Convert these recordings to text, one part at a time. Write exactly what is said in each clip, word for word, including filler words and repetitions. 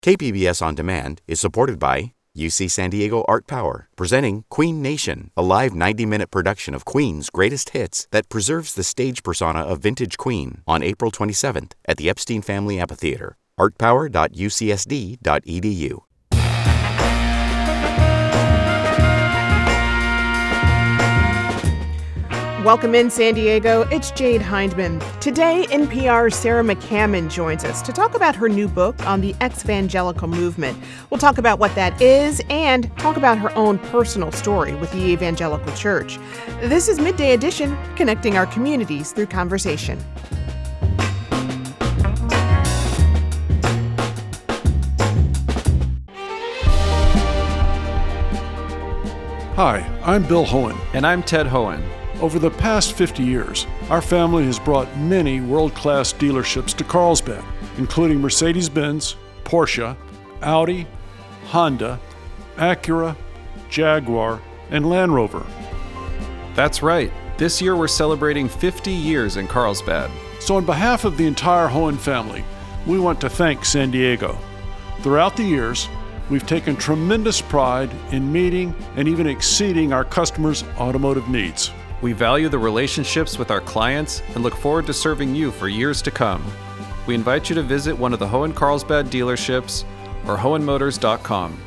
K P B S On Demand is supported by U C San Diego Art Power, presenting Queen Nation, a live ninety-minute production of Queen's greatest hits that preserves the stage persona of vintage Queen on April twenty-seventh at the Epstein Family Amphitheater. art power dot u c s d dot e d u. Welcome in, San Diego. It's Jade Hindman. Today, N P R's Sarah McCammon joins us to talk about her new book on the ex-evangelical movement. We'll talk about what that is and talk about her own personal story with the evangelical church. This is Midday Edition, connecting our communities through conversation. Hi, I'm Bill Hohen. And I'm Ted Hohen. Over the past fifty years, our family has brought many world-class dealerships to Carlsbad, including Mercedes-Benz, Porsche, Audi, Honda, Acura, Jaguar, and Land Rover. That's right. This year we're celebrating fifty years in Carlsbad. So on behalf of the entire Hohen family, we want to thank San Diego. Throughout the years, we've taken tremendous pride in meeting and even exceeding our customers' automotive needs. We value the relationships with our clients and look forward to serving you for years to come. We invite you to visit one of the Hohen Carlsbad dealerships or hohen motors dot com.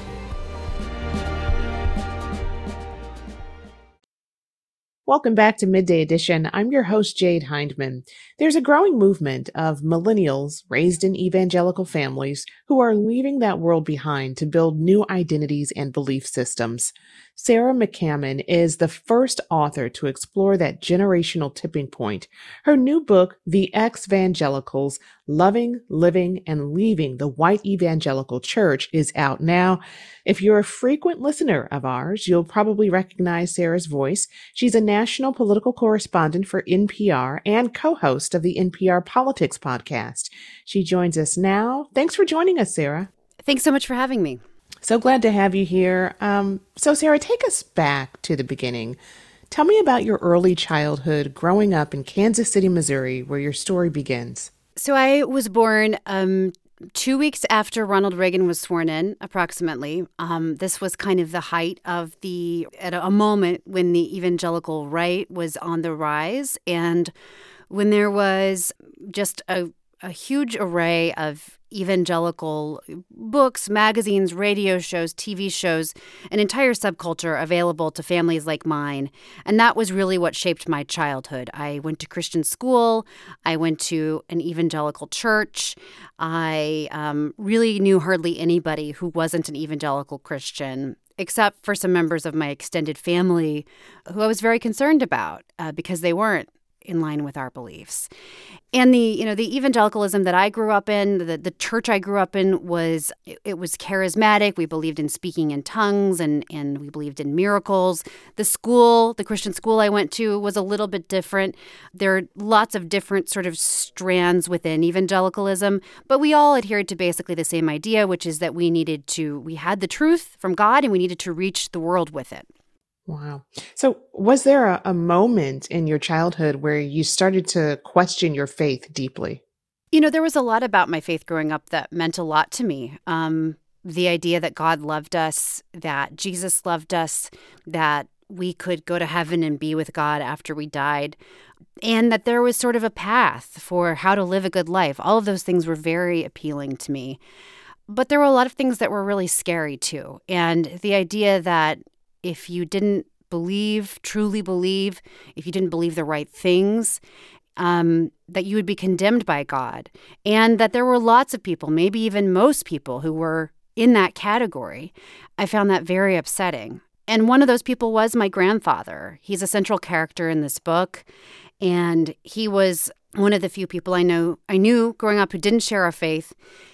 Welcome back to Midday Edition. I'm your host, Jade Hindman. There's a growing movement of millennials raised in evangelical families who are leaving that world behind to build new identities and belief systems. Sarah McCammon is the first author to explore that generational tipping point. Her new book, The Ex-Evangelicals, Loving, Living, and Leaving the White Evangelical Church, is out now. If you're a frequent listener of ours, you'll probably recognize Sarah's voice. She's a national political correspondent for N P R and co-host of the N P R Politics podcast. She joins us now. Thanks for joining us, Sarah. Thanks so much for having me. So glad to have you here. Um, so, Sarah, take us back to the beginning. Tell me about your early childhood growing up in Kansas City, Missouri, where your story begins. So I was born um, two weeks after Ronald Reagan was sworn in, approximately. Um, this was kind of the height of the, at a moment when the evangelical right was on the rise, and when there was just a, a huge array of evangelical books, magazines, radio shows, T V shows, an entire subculture available to families like mine. And that was really what shaped my childhood. I went to Christian school. I went to an evangelical church. I um, really knew hardly anybody who wasn't an evangelical Christian, except for some members of my extended family who I was very concerned about uh, because they weren't in line with our beliefs. And the, you know, the evangelicalism that I grew up in, the, the church I grew up in was, it, it was charismatic. We believed in speaking in tongues and, and we believed in miracles. The school, the Christian school I went to was a little bit different. There are lots of different sort of strands within evangelicalism, but we all adhered to basically the same idea, which is that we needed to, we had the truth from God and we needed to reach the world with it. Wow. So was there a, a moment in your childhood where you started to question your faith deeply? You know, there was a lot about my faith growing up that meant a lot to me. Um, the idea that God loved us, that Jesus loved us, that we could go to heaven and be with God after we died, and that there was sort of a path for how to live a good life. All of those things were very appealing to me. But there were a lot of things that were really scary too. And the idea that if you didn't believe, truly believe, if you didn't believe the right things, um, that you would be condemned by God. And that there were lots of people, maybe even most people, who were in that category. I found that very upsetting. And one of those people was my grandfather. He's a central character in this book. And he was one of the few people I know I knew growing up who didn't share our faith.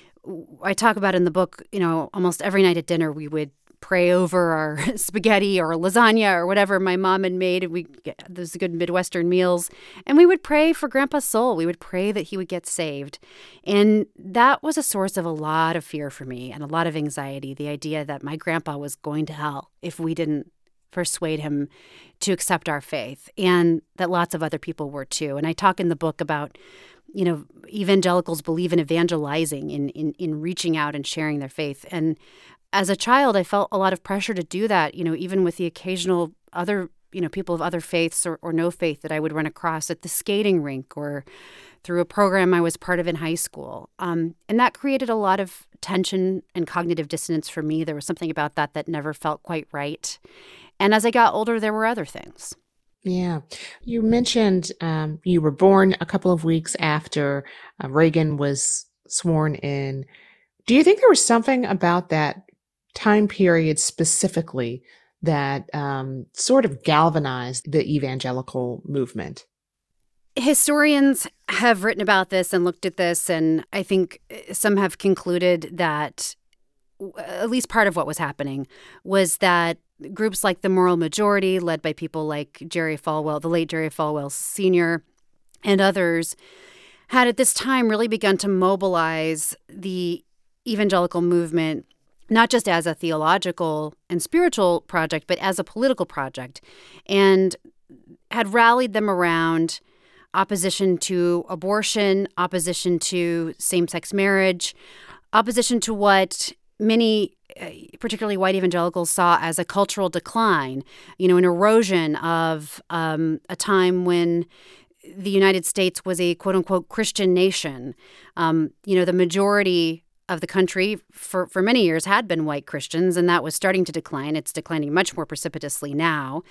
I talk about in the book, you know, almost every night at dinner we would pray over our spaghetti or lasagna or whatever my mom had made. And we get those good Midwestern meals. And we would pray for Grandpa's soul. We would pray that he would get saved. And that was a source of a lot of fear for me and a lot of anxiety, the idea that my grandpa was going to hell if we didn't persuade him to accept our faith, and that lots of other people were too. And I talk in the book about you know, evangelicals believe in evangelizing, in, in in reaching out and sharing their faith. And as a child, I felt a lot of pressure to do that, you know, even with the occasional other, you know, people of other faiths or, or no faith that I would run across at the skating rink or through a program I was part of in high school. Um, and that created a lot of tension and cognitive dissonance for me. There was something about that that never felt quite right. And as I got older, there were other things. Yeah. You mentioned um, you were born a couple of weeks after uh, Reagan was sworn in. Do you think there was something about that time period specifically that um, sort of galvanized the evangelical movement? Historians have written about this and looked at this, and I think some have concluded that at least part of what was happening was that groups like the Moral Majority, led by people like Jerry Falwell, the late Jerry Falwell Senior, and others, had at this time really begun to mobilize the evangelical movement, not just as a theological and spiritual project, but as a political project, and had rallied them around opposition to abortion, opposition to same-sex marriage, opposition to what many, particularly white evangelicals, saw as a cultural decline, you know, an erosion of um, a time when the United States was a quote-unquote Christian nation. Um, you know, the majority of the country for, for many years had been white Christians, and that was starting to decline. It's declining much more precipitously now.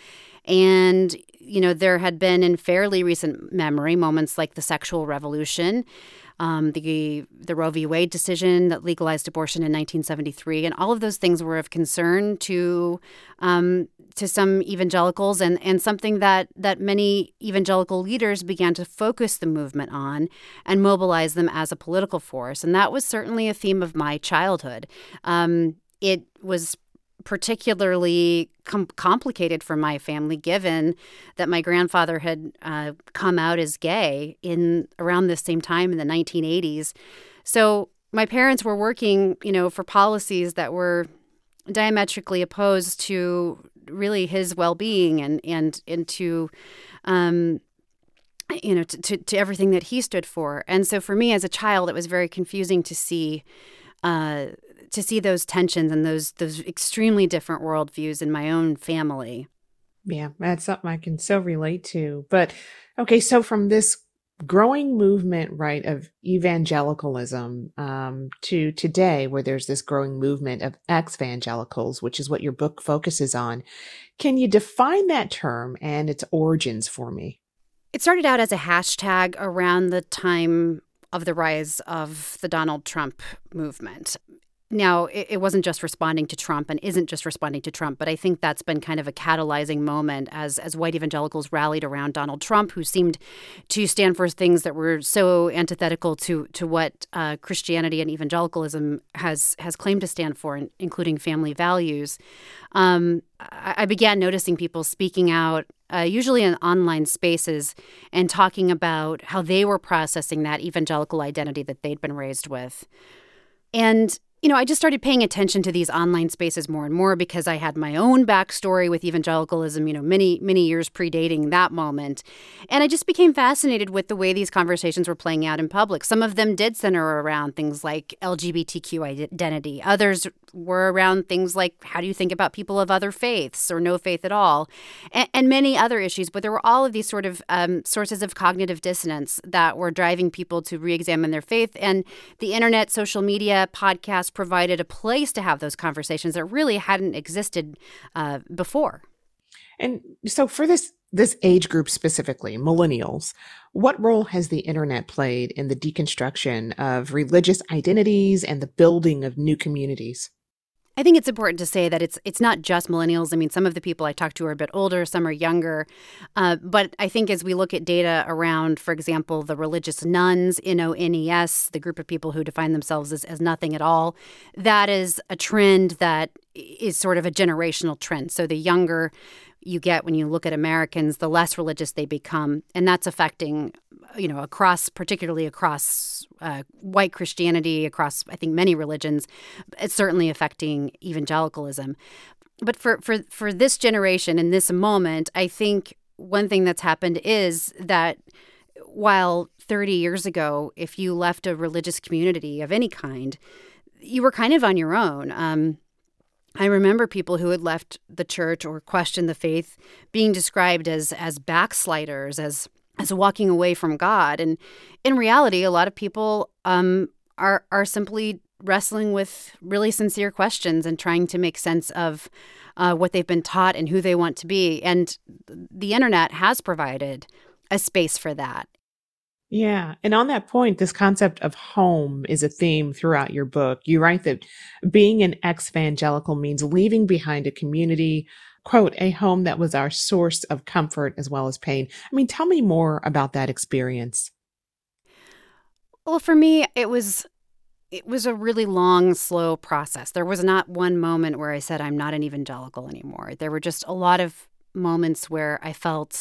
And, you know, there had been in fairly recent memory moments like the sexual revolution, um, the the Roe v. Wade decision that legalized abortion in nineteen seventy-three, and all of those things were of concern to um, to some evangelicals, and, and something that that many evangelical leaders began to focus the movement on and mobilize them as a political force. And that was certainly a theme of my childhood. Um, it was particularly com- complicated for my family, given that my grandfather had uh, come out as gay in around this same time in the nineteen eighties. So my parents were working, you know, for policies that were diametrically opposed to really his well-being and and into, um, you know, to, to, to everything that he stood for. And so for me as a child, it was very confusing to see uh, to see those tensions and those those extremely different worldviews in my own family. Yeah, that's something I can so relate to. But okay, so from this growing movement, right, of evangelicalism um, to today, where there's this growing movement of ex-evangelicals, which is what your book focuses on, can you define that term and its origins for me? It started out as a hashtag around the time of the rise of the Donald Trump movement. Now, it, it wasn't just responding to Trump and isn't just responding to Trump, but I think that's been kind of a catalyzing moment as as white evangelicals rallied around Donald Trump, who seemed to stand for things that were so antithetical to to what uh, Christianity and evangelicalism has has claimed to stand for, including family values. Um, I, I began noticing people speaking out, uh, usually in online spaces, and talking about how they were processing that evangelical identity that they'd been raised with. And you know, I just started paying attention to these online spaces more and more because I had my own backstory with evangelicalism, you know, many, many years predating that moment. And I just became fascinated with the way these conversations were playing out in public. Some of them did center around things like L G B T Q identity. Others were around things like, how do you think about people of other faiths or no faith at all? And, and many other issues. But there were all of these sort of um, sources of cognitive dissonance that were driving people to re-examine their faith. And the internet, social media, podcasts provided a place to have those conversations that really hadn't existed uh, before. And so for this this age group specifically, millennials, what role has the internet played in the deconstruction of religious identities and the building of new communities? I think it's important to say that it's it's not just millennials. I mean, some of the people I talk to are a bit older, some are younger. Uh, but I think as we look at data around, for example, the religious nones, N O N E S, the group of people who define themselves as, as nothing at all, that is a trend that is sort of a generational trend. So the younger you get when you look at Americans, the less religious they become. And that's affecting, you know, across, particularly across uh, white Christianity, across, I think, many religions. It's certainly affecting evangelicalism. But for, for, for this generation, in this moment, I think one thing that's happened is that while thirty years ago, if you left a religious community of any kind, you were kind of on your own. Um, I remember people who had left the church or questioned the faith being described as as backsliders, as as walking away from God. And in reality, a lot of people um, are are simply wrestling with really sincere questions and trying to make sense of uh, what they've been taught and who they want to be. And the internet has provided a space for that. Yeah. And on that point, this concept of home is a theme throughout your book. You write that being an ex-evangelical means leaving behind a community, quote, a home that was our source of comfort as well as pain. I mean, tell me more about that experience. Well, for me, it was it was a really long, slow process. There was not one moment where I said, I'm not an evangelical anymore. There were just a lot of moments where I felt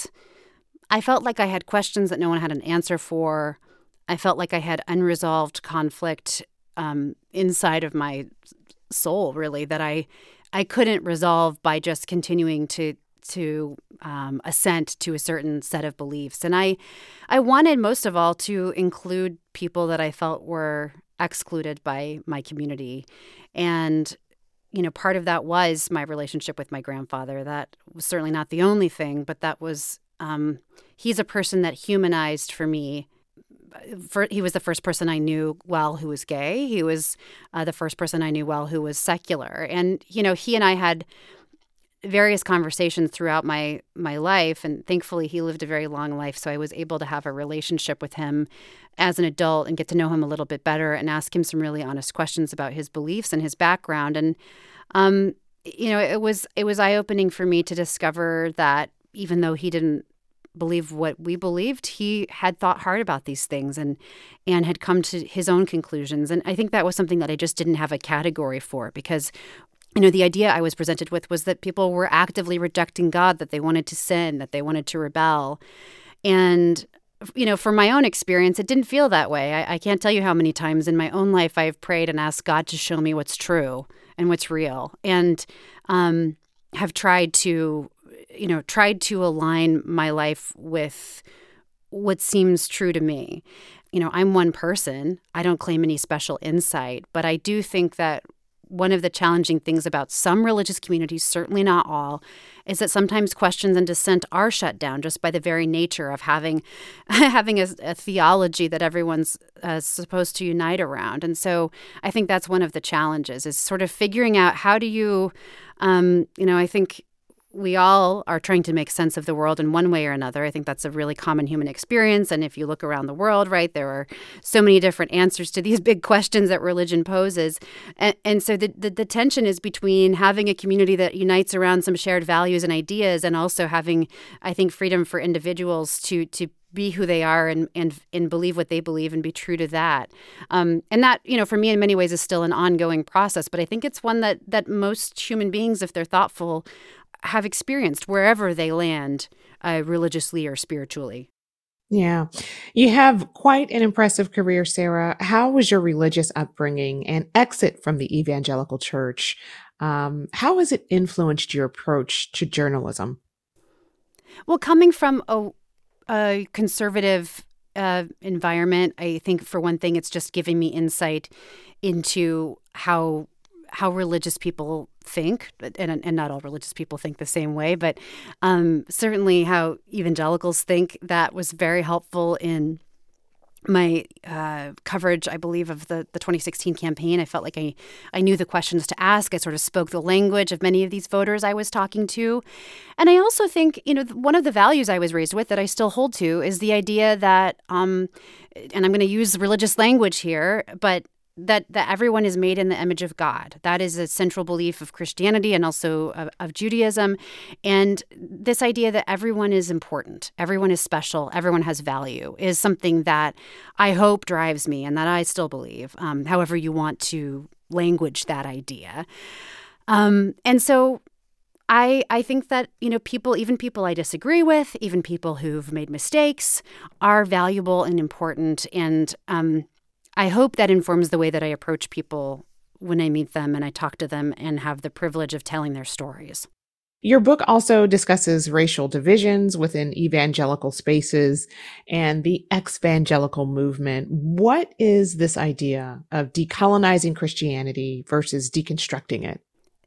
I felt like I had questions that no one had an answer for. I felt like I had unresolved conflict um, inside of my soul, really, that I I couldn't resolve by just continuing to to um, assent to a certain set of beliefs. And I I wanted most of all to include people that I felt were excluded by my community. And you know, part of that was my relationship with my grandfather. That was certainly not the only thing, but that was Um, he's a person that humanized for me. For, he was the first person I knew well who was gay. He was uh, the first person I knew well who was secular. And, you know, he and I had various conversations throughout my my life. And thankfully, he lived a very long life. So I was able to have a relationship with him as an adult and get to know him a little bit better and ask him some really honest questions about his beliefs and his background. And, um, you know, it was it was eye-opening for me to discover that even though he didn't believe what we believed, he had thought hard about these things and and had come to his own conclusions. And I think that was something that I just didn't have a category for, because, you know, the idea I was presented with was that people were actively rejecting God, that they wanted to sin, that they wanted to rebel. And, you know, from my own experience, it didn't feel that way. I, I can't tell you how many times in my own life I've prayed and asked God to show me what's true and what's real, and um, have tried to you know, tried to align my life with what seems true to me. You know, I'm one person. I don't claim any special insight, but I do think that one of the challenging things about some religious communities, certainly not all, is that sometimes questions and dissent are shut down just by the very nature of having having a, a theology that everyone's uh, supposed to unite around. And so I think that's one of the challenges, is sort of figuring out how do you, um, you know, I think we all are trying to make sense of the world in one way or another. I think that's a really common human experience. And if you look around the world, right, there are so many different answers to these big questions that religion poses. And, and so the, the, the tension is between having a community that unites around some shared values and ideas, and also having, I think, freedom for individuals to to be who they are and and and believe what they believe and be true to that. Um, and that, you know, for me in many ways is still an ongoing process. But I think it's one that that most human beings, if they're thoughtful, have experienced wherever they land, uh, religiously or spiritually. Yeah. You have quite an impressive career, Sarah. How was your religious upbringing and exit from the evangelical church? Um, how has it influenced your approach to journalism? Well, coming from a, a conservative uh, environment, I think for one thing, it's just giving me insight into how how religious people think, and, and not all religious people think the same way, but um, certainly how evangelicals think. That was very helpful in my uh, coverage, I believe, of the, the twenty sixteen campaign. I felt like I, I knew the questions to ask. I sort of spoke the language of many of these voters I was talking to. And I also think, you know, one of the values I was raised with that I still hold to is the idea that, um, and I'm going to use religious language here, but that that everyone is made in the image of God. That is a central belief of Christianity and also of, of Judaism. And this idea that everyone is important, everyone is special, everyone has value is something that I hope drives me and that I still believe, um, however you want to language that idea. Um, and so I I think that, you know, people, even people I disagree with, even people who've made mistakes, are valuable and important. And um I hope that informs the way that I approach people when I meet them and I talk to them and have the privilege of telling their stories. Your book also discusses racial divisions within evangelical spaces and the ex-evangelical movement. What is this idea of decolonizing Christianity versus deconstructing it?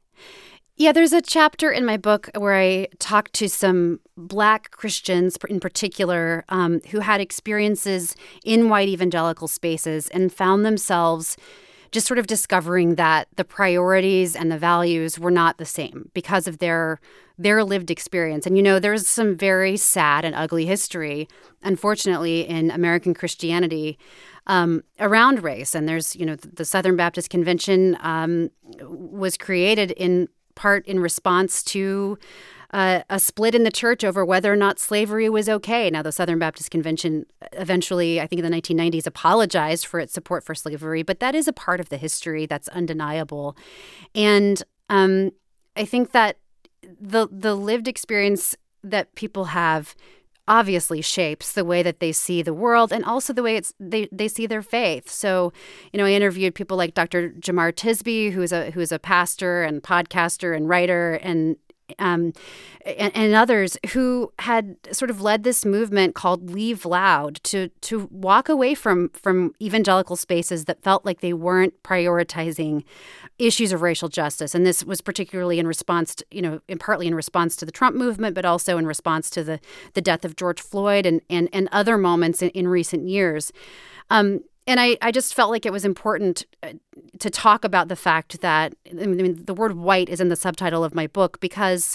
Yeah, there's a chapter in my book where I talk to some Black Christians in particular um, who had experiences in white evangelical spaces and found themselves just sort of discovering that the priorities and the values were not the same because of their their lived experience. And, you know, there's some very sad and ugly history, unfortunately, in American Christianity um, around race. And there's, you know, the Southern Baptist Convention um, was created in part in response to Uh, a split in the church over whether or not slavery was okay. Now, the Southern Baptist Convention eventually, I think in the nineteen nineties, apologized for its support for slavery, but that is a part of the history that's undeniable. And um, I think that the the lived experience that people have obviously shapes the way that they see the world and also the way it's they, they see their faith. So, you know, I interviewed people like Doctor Jemar Tisby, who's a who's a pastor and podcaster and writer, and Um, and, and others who had sort of led this movement called Leave Loud to to walk away from from evangelical spaces that felt like they weren't prioritizing issues of racial justice. And this was particularly in response to, you know, in partly in response to the Trump movement, but also in response to the the death of George Floyd and and, and other moments in, in recent years. Um, And I, I just felt like it was important to talk about the fact that, I mean, the word white is in the subtitle of my book because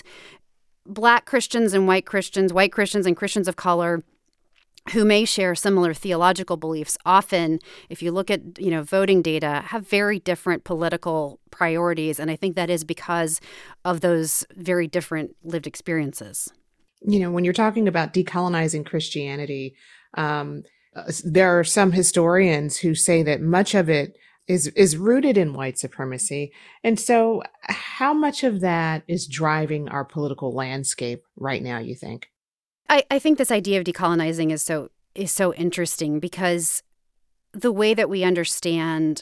Black Christians and white Christians, white Christians and Christians of color who may share similar theological beliefs often, if you look at, you know, voting data, have very different political priorities. And I think that is because of those very different lived experiences. You know, when you're talking about decolonizing Christianity, um, there are some historians who say that much of it is is rooted in white supremacy. And so how much of that is driving our political landscape right now, you think? I, I think this idea of decolonizing is so is so interesting because the way that we understand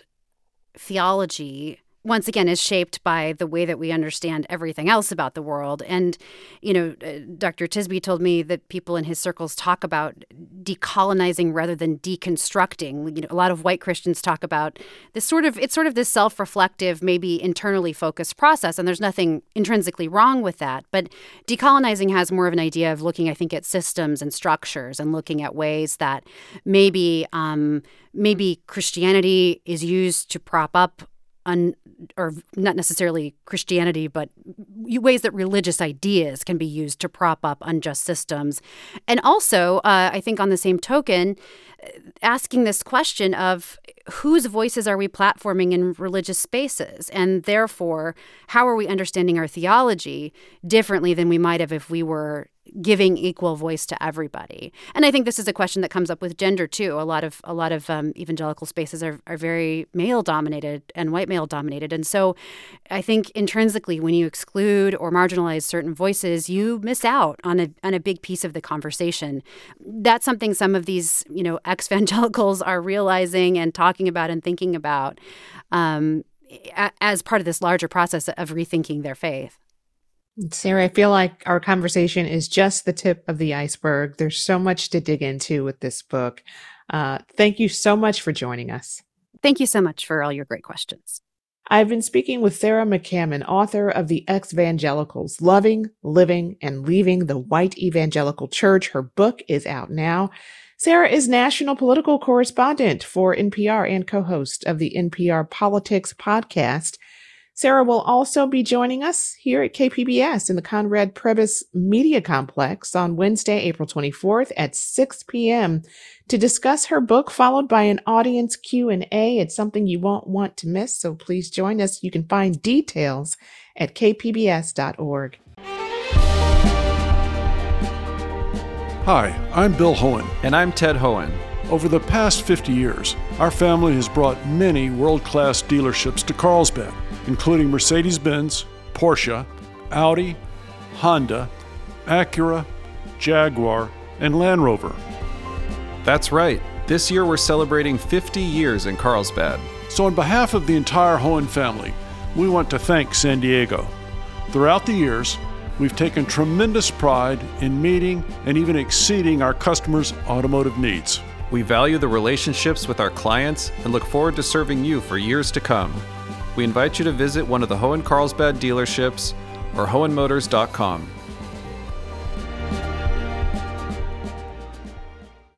theology, once again, is shaped by the way that we understand everything else about the world. And, you know, Doctor Tisby told me that people in his circles talk about decolonizing rather than deconstructing. You know, a lot of white Christians talk about this sort of, it's sort of this self-reflective, maybe internally focused process. And there's nothing intrinsically wrong with that. But decolonizing has more of an idea of looking, I think, at systems and structures and looking at ways that maybe, um, maybe Christianity is used to prop up Un, or not necessarily Christianity, but ways that religious ideas can be used to prop up unjust systems. And also, uh, I think on the same token, asking this question of whose voices are we platforming in religious spaces? And therefore, how are we understanding our theology differently than we might have if we were giving equal voice to everybody? And I think this is a question that comes up with gender too. A lot of a lot of um, evangelical spaces are, are very male dominated and white male dominated. And so I think intrinsically when you exclude or marginalize certain voices, you miss out on a on a big piece of the conversation. That's something some of these, you know, ex-evangelicals are realizing and talking about and thinking about um, as part of this larger process of rethinking their faith. Sarah, I feel like our conversation is just the tip of the iceberg. There's so much to dig into with this book. Uh, thank you so much for joining us. Thank you so much for all your great questions. I've been speaking with Sarah McCammon, author of The Ex-Evangelicals, Loving, Living, and Leaving the White Evangelical Church. Her book is out now. Sarah is national political correspondent for N P R and co-host of the N P R Politics podcast. Sarah will also be joining us here at K P B S in the Conrad Prebys Media Complex on Wednesday, April twenty-fourth at six p.m. to discuss her book, followed by an audience Q and A. It's something you won't want to miss, so please join us. You can find details at k p b s dot org. Hi, I'm Bill Hohen. And I'm Ted Hohen. Over the past fifty years, our family has brought many world-class dealerships to Carlsbad, including Mercedes-Benz, Porsche, Audi, Honda, Acura, Jaguar, and Land Rover. That's right. This year we're celebrating fifty years in Carlsbad. So on behalf of the entire Hohen family, we want to thank San Diego. Throughout the years, we've taken tremendous pride in meeting and even exceeding our customers' automotive needs. We value the relationships with our clients and look forward to serving you for years to come. We invite you to visit one of the Hohen Carlsbad dealerships or hohen motors dot com.